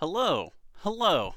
hello, hello.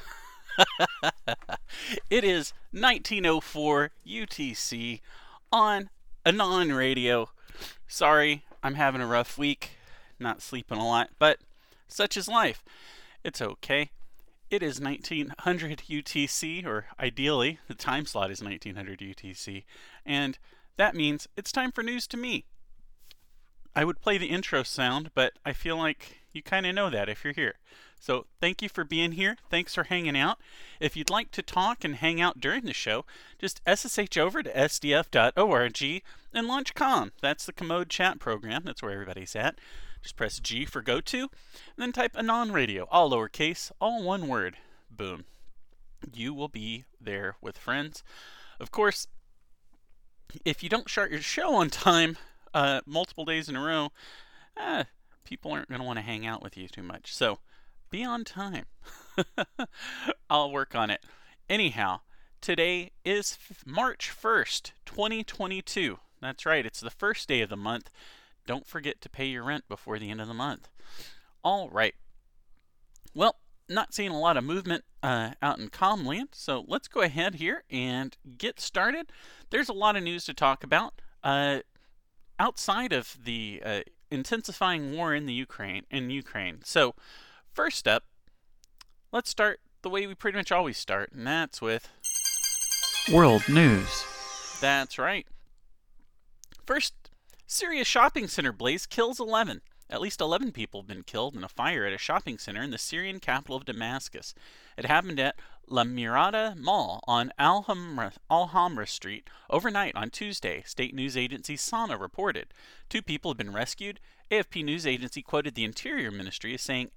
It is 1904 UTC on Anon Radio. Sorry, I'm having a rough week, not sleeping a lot, but such is life. It's okay. It is 1900 UTC, or ideally, the time slot is 1900 UTC, and that means it's time for news to me. I would play the intro sound, but I feel like you kind of know that if you're here. So thank you for being here. Thanks for hanging out. If you'd like to talk and hang out during the show, just SSH over to sdf.org and launch COM. That's the Commode chat program. That's where everybody's at. Just press G for go to, and then type Anon Radio, all lowercase, all one word. Boom. You will be there with friends. Of course, if you don't start your show on time, multiple days in a row, people aren't going to want to hang out with you too much. So be on time. I'll work on it. Anyhow, today is March 1st, 2022. That's right, it's the first day of the month. Don't forget to pay your rent before the end of the month. All right. Well, not seeing a lot of movement out in Comland, so let's go ahead here and get started. There's a lot of news to talk about. Outside of the intensifying war in Ukraine. So, first up, let's start the way we pretty much always start, and that's with World News. That's right. First, Syria shopping center blaze kills 11. At least 11 people have been killed in a fire at a shopping center in the Syrian capital of Damascus. It happened at La Mirada Mall on Alhambra Street overnight on Tuesday, state news agency SANA reported. 2 people have been rescued. AFP news agency quoted the Interior Ministry as saying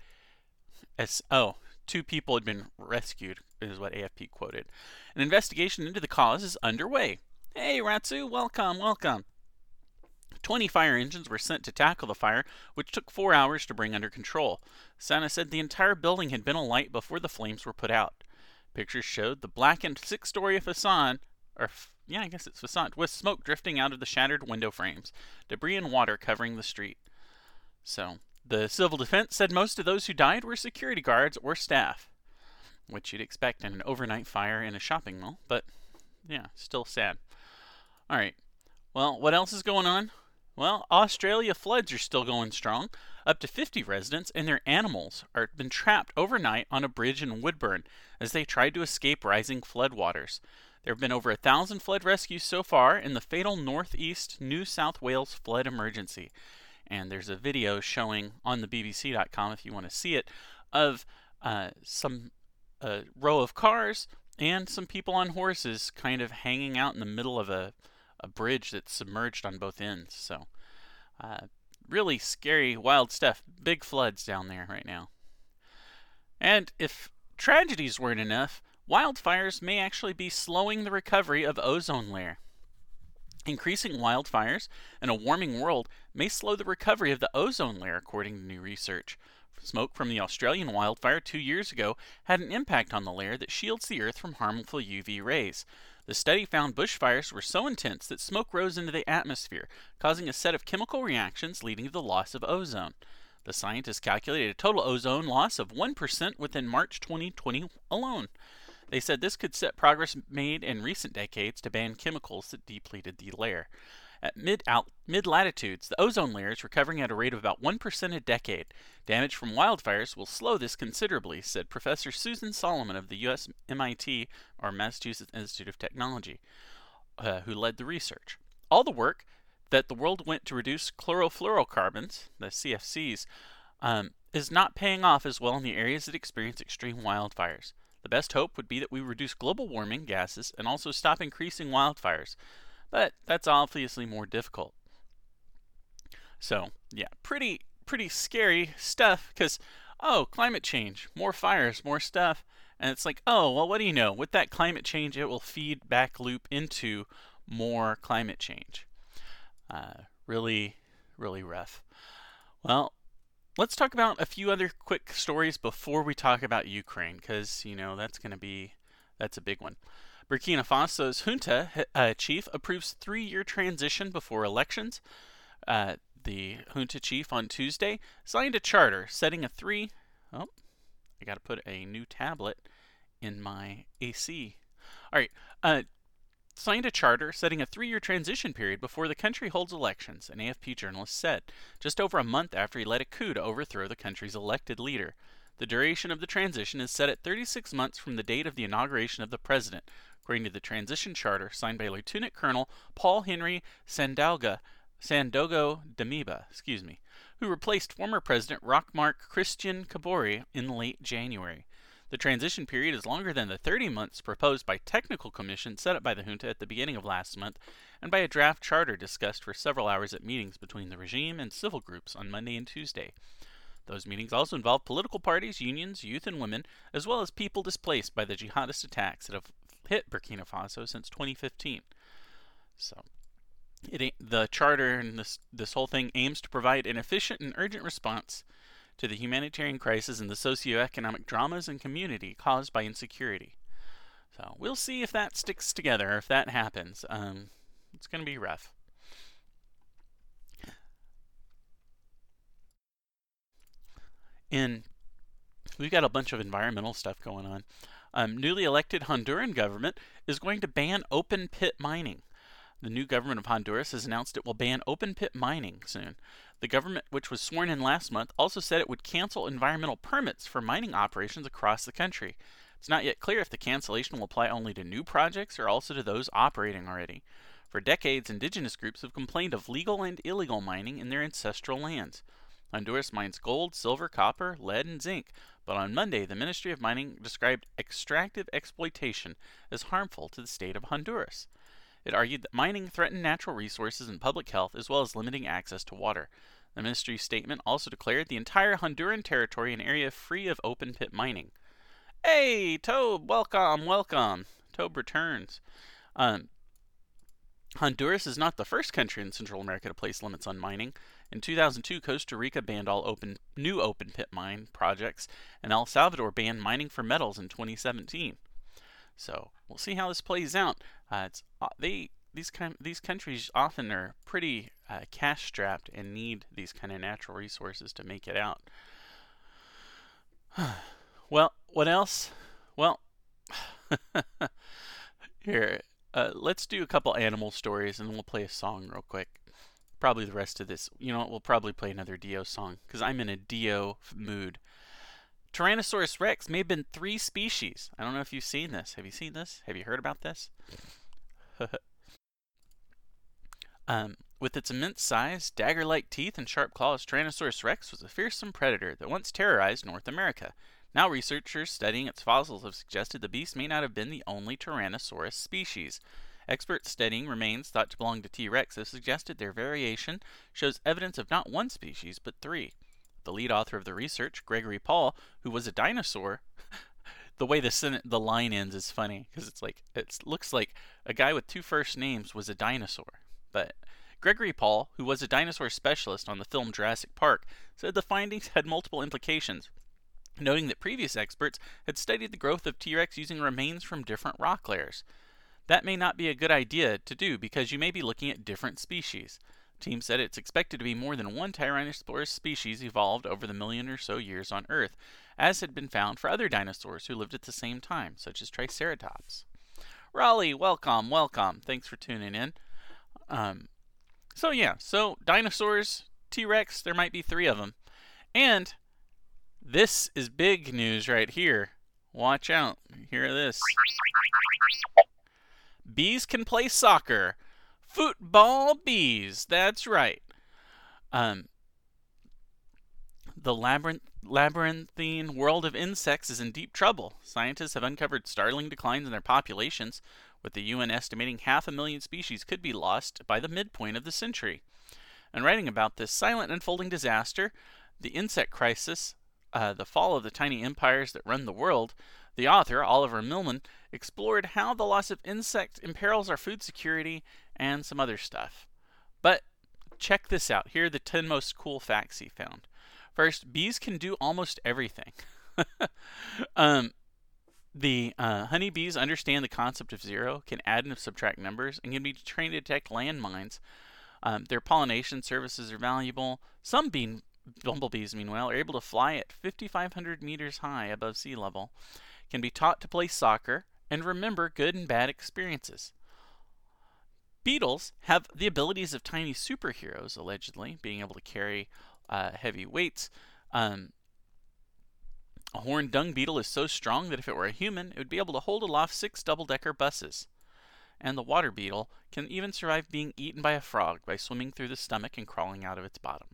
2 people had been rescued, is what AFP quoted. An investigation into the cause is underway. Hey, Ratsu, welcome. 20 fire engines were sent to tackle the fire, which took 4 hours to bring under control. SANA said the entire building had been alight before the flames were put out. Pictures showed the blackened 6-story facade, with smoke drifting out of the shattered window frames, debris and water covering the street. So, the civil defense said most of those who died were security guards or staff, which you'd expect in an overnight fire in a shopping mall, but yeah, still sad. Alright, well, what else is going on? Well, Australia floods are still going strong. Up to 50 residents and their animals have been trapped overnight on a bridge in Woodburn as they tried to escape rising floodwaters. There have been over 1,000 flood rescues so far in the fatal northeast New South Wales flood emergency. And there's a video showing on the bbc.com if you want to see it of some row of cars and some people on horses kind of hanging out in the middle of a bridge that's submerged on both ends. So, really scary, wild stuff. Big floods down there right now. And if tragedies weren't enough, wildfires may actually be slowing the recovery of ozone layer. Increasing wildfires in a warming world may slow the recovery of the ozone layer, according to new research. Smoke from the Australian wildfire 2 years ago had an impact on the layer that shields the Earth from harmful UV rays. The study found bushfires were so intense that smoke rose into the atmosphere, causing a set of chemical reactions leading to the loss of ozone. The scientists calculated a total ozone loss of 1% within March 2020 alone. They said this could set progress made in recent decades to ban chemicals that depleted the layer. At mid-latitudes, the ozone layer is recovering at a rate of about 1% a decade. Damage from wildfires will slow this considerably, said Professor Susan Solomon of the U.S. MIT, or Massachusetts Institute of Technology, who led the research. All the work that the world went to reduce chlorofluorocarbons, the CFCs, is not paying off as well in the areas that experience extreme wildfires. The best hope would be that we reduce global warming gases and also stop increasing wildfires. But that's obviously more difficult. So, yeah, pretty scary stuff because, climate change, more fires, more stuff. And it's like, what do you know? With that climate change, it will feed back loop into more climate change. Really, really rough. Well, let's talk about a few other quick stories before we talk about Ukraine because, that's a big one. Burkina Faso's junta chief approves 3-year transition before elections. The junta chief on Tuesday signed a charter setting a 3 I got to put a new tablet in my AC. All right. Signed a charter setting a 3-year transition period before the country holds elections, an AFP journalist said, just over a month after he led a coup to overthrow the country's elected leader. The duration of the transition is set at 36 months from the date of the inauguration of the president, according to the transition charter signed by Lieutenant Colonel Paul Henry Sandogo Damiba, who replaced former President Rochmark Christian Kabore in late January. The transition period is longer than the 30 months proposed by technical commission set up by the junta at the beginning of last month and by a draft charter discussed for several hours at meetings between the regime and civil groups on Monday and Tuesday. Those meetings also involved political parties, unions, youth, and women, as well as people displaced by the jihadist attacks that have hit Burkina Faso since 2015. So, the charter and this whole thing aims to provide an efficient and urgent response to the humanitarian crisis and the socioeconomic dramas and community caused by insecurity. So we'll see if that sticks together, if that happens. It's going to be rough. We've got a bunch of environmental stuff going on. Newly elected Honduran government is going to ban open pit mining. The new government of Honduras has announced it will ban open-pit mining soon. The government, which was sworn in last month, also said it would cancel environmental permits for mining operations across the country. It's not yet clear if the cancellation will apply only to new projects or also to those operating already. For decades, indigenous groups have complained of legal and illegal mining in their ancestral lands. Honduras mines gold, silver, copper, lead, and zinc, but on Monday, the Ministry of Mining described extractive exploitation as harmful to the state of Honduras. It argued that mining threatened natural resources and public health as well as limiting access to water. The ministry's statement also declared the entire Honduran territory an area free of open-pit mining. Hey, Tobe, welcome. Tobe returns. Honduras is not the first country in Central America to place limits on mining. In 2002, Costa Rica banned all new open-pit mine projects, and El Salvador banned mining for metals in 2017. So we'll see how this plays out. These countries often are pretty cash-strapped and need these kind of natural resources to make it out. Well, what else? Well, here, let's do a couple animal stories and then we'll play a song real quick. Probably the rest of this. You know what? We'll probably play another Dio song because I'm in a Dio mood. Tyrannosaurus rex may have been 3 species. I don't know if you've seen this. Have you seen this? Have you heard about this? With its immense size, dagger-like teeth, and sharp claws, Tyrannosaurus rex was a fearsome predator that once terrorized North America. Now researchers studying its fossils have suggested the beast may not have been the only Tyrannosaurus species. Experts studying remains thought to belong to T. rex have suggested their variation shows evidence of not 1 species, but 3. The lead author of the research, Gregory Paul, who was a dinosaur, the way the line ends is funny because it looks like a guy with 2 first names was a dinosaur. But Gregory Paul, who was a dinosaur specialist on the film Jurassic Park, said the findings had multiple implications, noting that previous experts had studied the growth of T-Rex using remains from different rock layers. That may not be a good idea to do because you may be looking at different species. The team said it's expected to be more than 1 Tyrannosaurus species evolved over the million or so years on Earth, as had been found for other dinosaurs who lived at the same time, such as Triceratops. Raleigh, welcome. Thanks for tuning in. So dinosaurs, T-Rex, there might be 3 of them. And this is big news right here. Watch out. Hear this. Bees can play soccer. Football bees. That's right. The labyrinthine world of insects is in deep trouble. Scientists have uncovered startling declines in their populations, with the UN estimating 500,000 species could be lost by the midpoint of the century. And writing about this silent unfolding disaster, the insect crisis, the fall of the tiny empires that run the world, the author, Oliver Millman, explored how the loss of insects imperils our food security and some other stuff. But check this out. Here are the 10 most cool facts he found. First, bees can do almost everything. The honeybees understand the concept of zero, can add and subtract numbers, and can be trained to detect landmines. Their pollination services are valuable. Some Bumblebees, meanwhile, are able to fly at 5,500 meters high above sea level, can be taught to play soccer, and remember good and bad experiences. Beetles have the abilities of tiny superheroes, allegedly, being able to carry heavy weights. A horned dung beetle is so strong that if it were a human, it would be able to hold aloft 6 double-decker buses. And the water beetle can even survive being eaten by a frog by swimming through the stomach and crawling out of its bottom.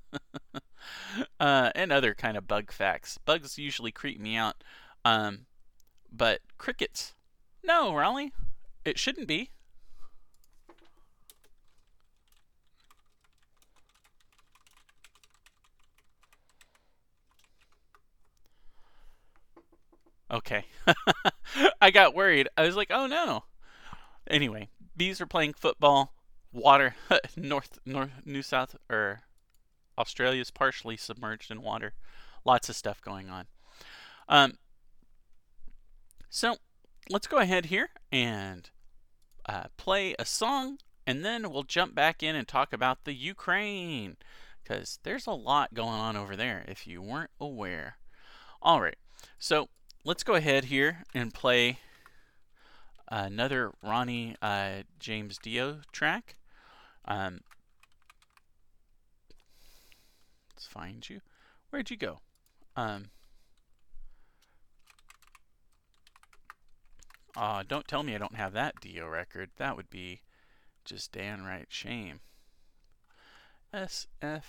And other kind of bug facts. Bugs usually creep me out. But crickets? No, Raleigh. It shouldn't be. Okay. I got worried. I was like, oh no. Anyway, bees are playing football. Water, New South, or Australia's partially submerged in water. Lots of stuff going on. So let's go ahead here and play a song, and then we'll jump back in and talk about the Ukraine, because there's a lot going on over there if you weren't aware. All right, so let's go ahead here and play another Ronnie James Dio track. Let's find you. Where'd you go? Don't tell me I don't have that Dio record. That would be just downright shame. SF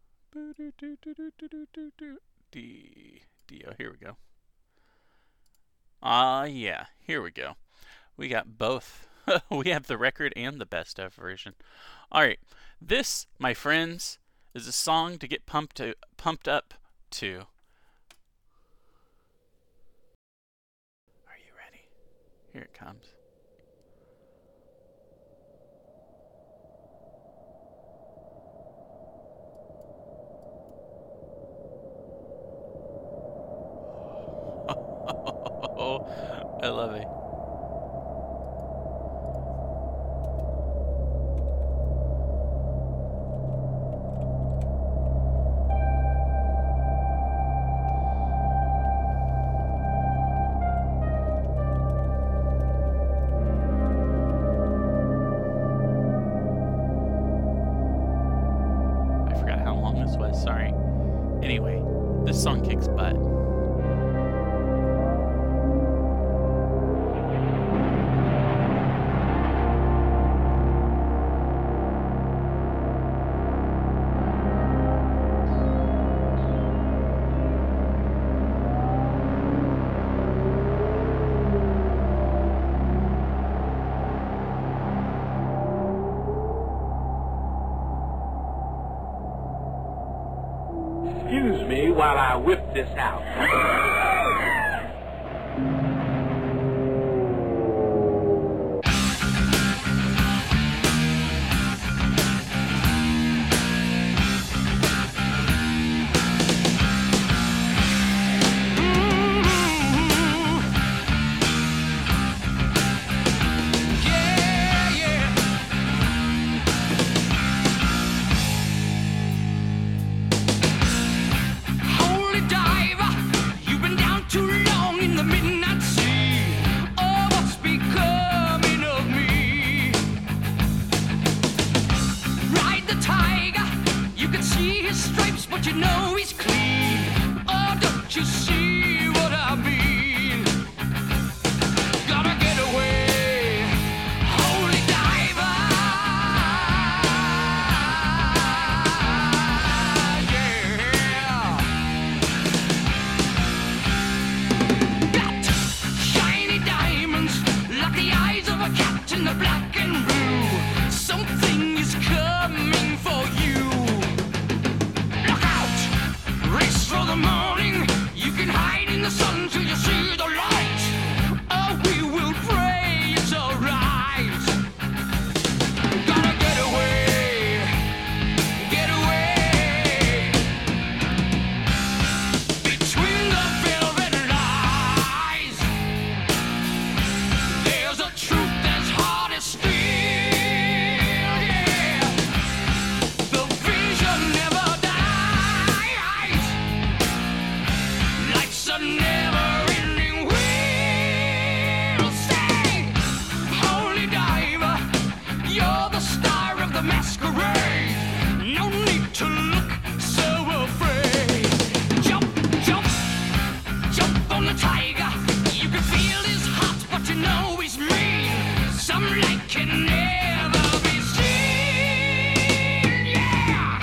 Dio. Here we go. Yeah. Here we go. We got both. We have the record and the best of version. All right. This, my friends, is a song to get pumped up to. Are you ready? Here it comes. Oh, I love it. I forgot how long this was, sorry. Anyway, this song kicks butt. Excuse me while I whip this out. something that can never be seen. Yeah.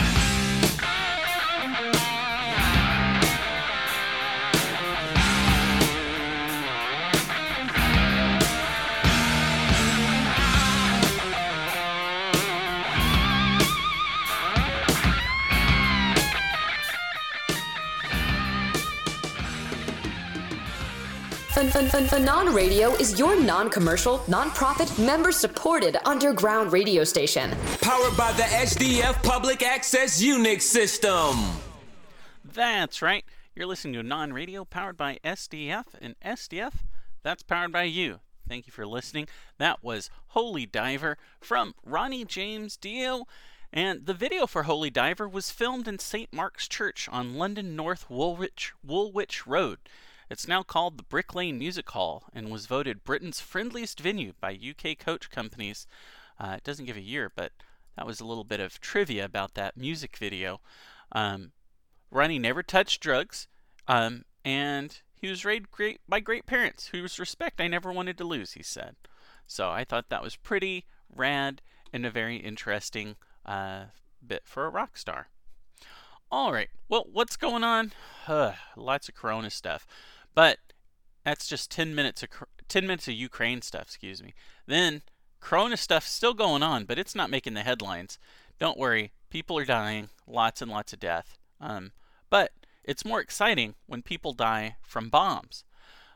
Fanon Radio is your non-commercial, non-profit, member-supported underground radio station. Powered by the SDF Public Access Unix System. That's right. You're listening to Non-Radio powered by SDF, and SDF, that's powered by you. Thank you for listening. That was Holy Diver from Ronnie James Dio, and the video for Holy Diver was filmed in St. Mark's Church on London North Woolwich Road. It's now called the Brick Lane Music Hall and was voted Britain's friendliest venue by UK coach companies. It doesn't give a year, but that was a little bit of trivia about that music video. Ronnie never touched drugs, and he was raised by great parents whose respect I never wanted to lose, he said. So I thought that was pretty rad and a very interesting bit for a rock star. All right, well, what's going on? Lots of Corona stuff. But that's just 10 minutes of Ukraine stuff, excuse me. Then Corona stuff's still going on, but it's not making the headlines. Don't worry, people are dying, lots and lots of death. But it's more exciting when people die from bombs.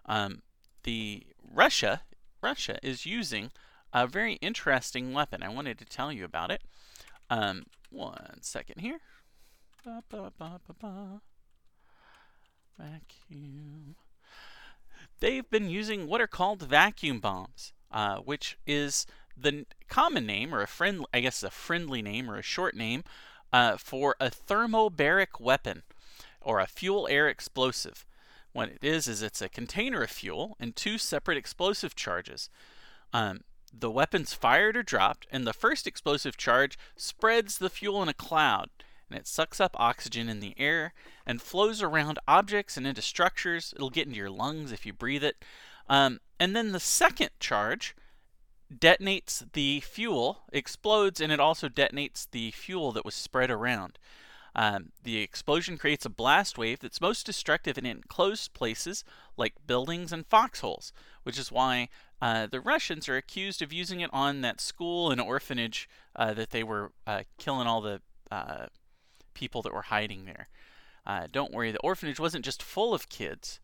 Russia is using a very interesting weapon. I wanted to tell you about it. 1 second here. Vacuum. They've been using what are called vacuum bombs, which is the common name, or a friendly name or a short name, for a thermobaric weapon, or a fuel-air explosive. What it is it's a container of fuel and two separate explosive charges. The weapon's fired or dropped, and the first explosive charge spreads the fuel in a cloud, and it sucks up oxygen in the air and flows around objects and into structures. It'll get into your lungs if you breathe it. And then the second charge detonates the fuel, explodes, and it also detonates the fuel that was spread around. The explosion creates a blast wave that's most destructive in enclosed places like buildings and foxholes, which is why the Russians are accused of using it on that school and orphanage that they were killing all the people that were hiding there. Don't worry, the orphanage wasn't just full of kids,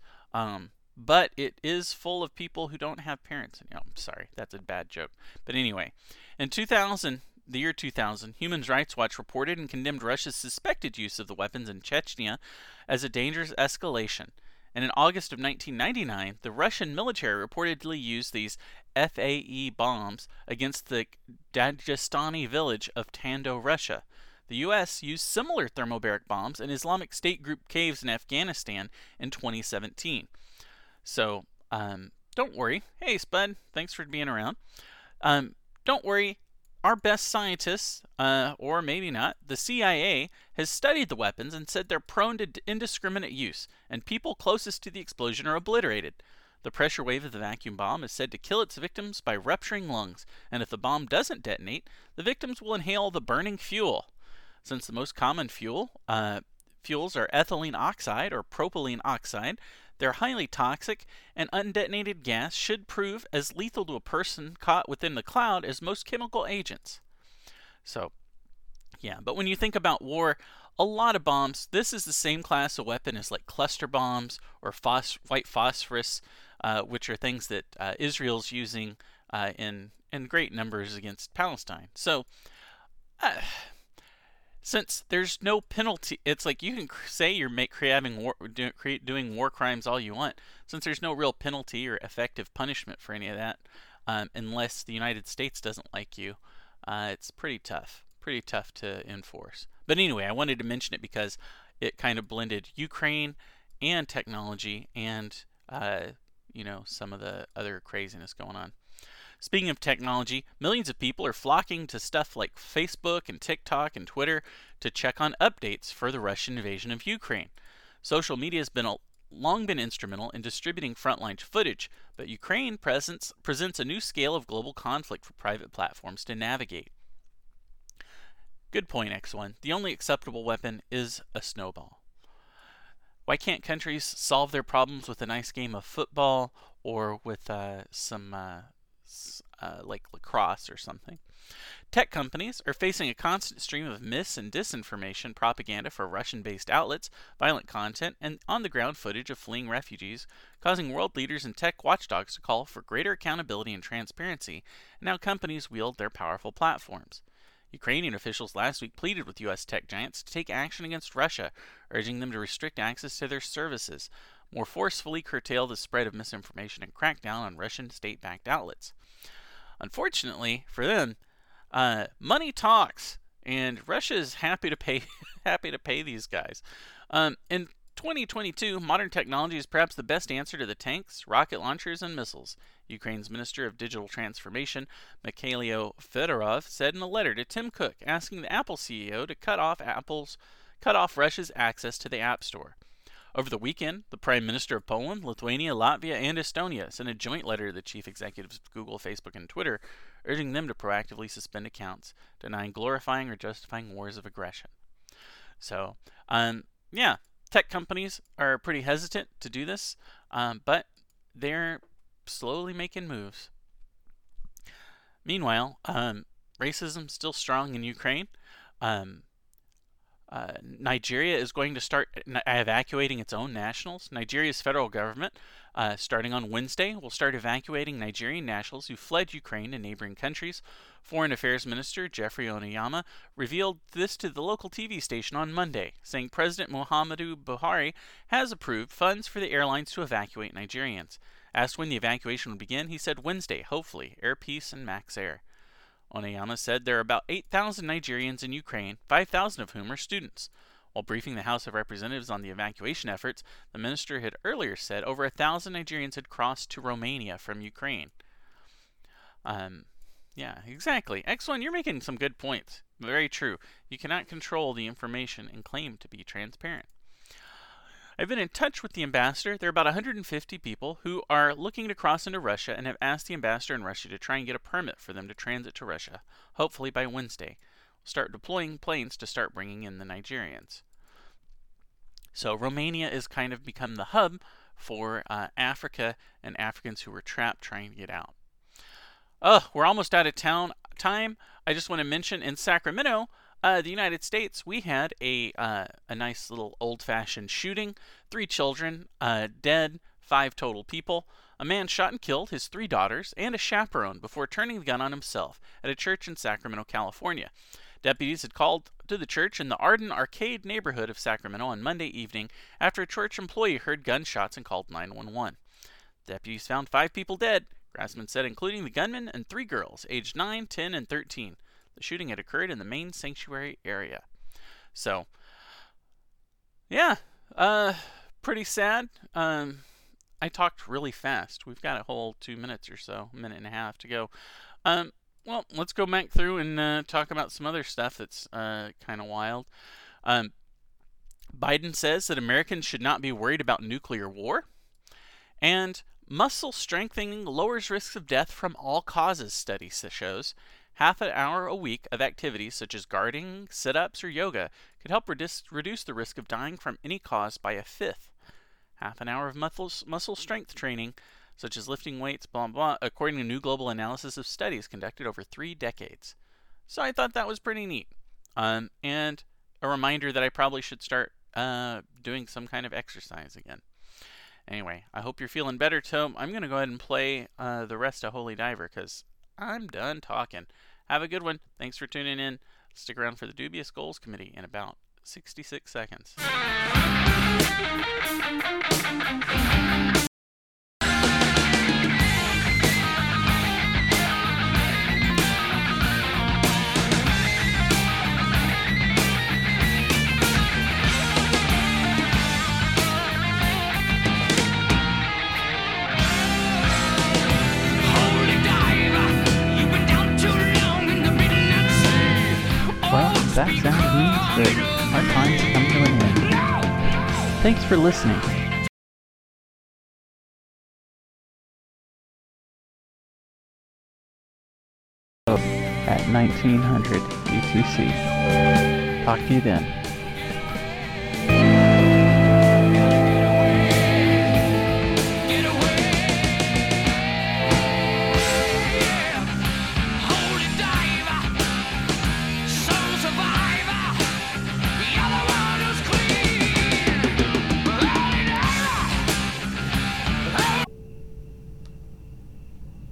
but it is full of people who don't have parents. I'm sorry, that's a bad joke. But anyway, in the year 2000, Human Rights Watch reported and condemned Russia's suspected use of the weapons in Chechnya as a dangerous escalation. And in August of 1999, the Russian military reportedly used these FAE bombs against the Dagestani village of Tando, Russia. The U.S. used similar thermobaric bombs in Islamic State group caves in Afghanistan in 2017. So, don't worry. Hey, Spud, thanks for being around. Don't worry. Our best scientists, or maybe not, the CIA, has studied the weapons and said they're prone to indiscriminate use, and people closest to the explosion are obliterated. The pressure wave of the vacuum bomb is said to kill its victims by rupturing lungs, and if the bomb doesn't detonate, the victims will inhale the burning fuel. Since the most common fuels are ethylene oxide or propylene oxide, they're highly toxic, and undetonated gas should prove as lethal to a person caught within the cloud as most chemical agents. So, yeah, but when you think about war, a lot of bombs, this is the same class of weapon as like cluster bombs or white phosphorus, which are things that Israel's using in great numbers against Palestine. So, since there's no penalty, it's like you can say you're doing war crimes all you want. Since there's no real penalty or effective punishment for any of that, unless the United States doesn't like you, it's pretty tough to enforce. But anyway, I wanted to mention it because it kind of blended Ukraine and technology and, some of the other craziness going on. Speaking of technology, millions of people are flocking to stuff like Facebook and TikTok and Twitter to check on updates for the Russian invasion of Ukraine. Social media has been long been instrumental in distributing frontline footage, but Ukraine presents a new scale of global conflict for private platforms to navigate. Good point, X1. The only acceptable weapon is a snowball. Why can't countries solve their problems with a nice game of football or with some like lacrosse or something? Tech companies are facing a constant stream of mis- and disinformation propaganda for Russian-based outlets, violent content, and on-the-ground footage of fleeing refugees, causing world leaders and tech watchdogs to call for greater accountability and transparency, and how companies wield their powerful platforms. Ukrainian officials last week pleaded with U.S. tech giants to take action against Russia, urging them to restrict access to their services, more forcefully curtail the spread of misinformation, and crack down on Russian state-backed outlets. Unfortunately for them, money talks, and Russia is happy to pay these guys. In 2022, modern technology is perhaps the best answer to the tanks, rocket launchers, and missiles, Ukraine's Minister of Digital Transformation, Mikhailo Fedorov, said in a letter to Tim Cook, asking the Apple CEO to cut off Russia's access to the App Store. Over the weekend, the Prime Minister of Poland, Lithuania, Latvia, and Estonia sent a joint letter to the chief executives of Google, Facebook, and Twitter, urging them to proactively suspend accounts, denying glorifying or justifying wars of aggression. So, tech companies are pretty hesitant to do this, but they're slowly making moves. Meanwhile, racism still strong in Ukraine. Nigeria is going to start evacuating its own nationals. Nigeria's federal government, starting on Wednesday, will start evacuating Nigerian nationals who fled Ukraine and neighboring countries. Foreign Affairs Minister Jeffrey Oniyama revealed this to the local TV station on Monday, saying President Muhammadu Buhari has approved funds for the airlines to evacuate Nigerians. Asked when the evacuation would begin, he said Wednesday, hopefully, Air Peace and Max Air. Oniyama said there are about 8,000 Nigerians in Ukraine, 5,000 of whom are students. While briefing the House of Representatives on the evacuation efforts, the minister had earlier said over 1,000 Nigerians had crossed to Romania from Ukraine. Yeah, exactly. X1, you're making some good points. Very true. You cannot control the information and claim to be transparent. I've been in touch with the ambassador. There are about 150 people who are looking to cross into Russia and have asked the ambassador in Russia to try and get a permit for them to transit to Russia, hopefully by Wednesday. We'll start deploying planes to start bringing in the Nigerians. So Romania has kind of become the hub for Africa and Africans who were trapped trying to get out. We're almost out of time. I just want to mention in Sacramento, the United States, we had a nice little old-fashioned shooting. 3 children dead, 5 total people. A man shot and killed his 3 daughters and a chaperone before turning the gun on himself at a church in Sacramento, California. Deputies had called to the church in the Arden Arcade neighborhood of Sacramento on Monday evening after a church employee heard gunshots and called 911. Deputies found 5 people dead, Grassman said, including the gunman and 3 girls, aged 9, 10, and 13. The shooting had occurred in the main sanctuary area. So, yeah, pretty sad. I talked really fast. We've got a whole 2 minutes or so, a minute and a half to go. Well, let's go back through and talk about some other stuff that's kind of wild. Biden says that Americans should not be worried about nuclear war. And muscle strengthening lowers risks of death from all causes, study shows. Half an hour a week of activities such as gardening, sit-ups, or yoga could help reduce the risk of dying from any cause by 1/5. Half an hour of muscle strength training, such as lifting weights, blah, blah, according to new global analysis of studies conducted over 3 decades. So I thought that was pretty neat. And a reminder that I probably should start doing some kind of exercise again. Anyway, I hope you're feeling better, Tom. I'm going to go ahead and play the rest of Holy Diver because I'm done talking. Have a good one. Thanks for tuning in. Stick around for the Dubious Goals Committee in about 66 seconds. That sound means that our time's coming to an end. Thanks for listening. at 1900 UTC. Talk to you then.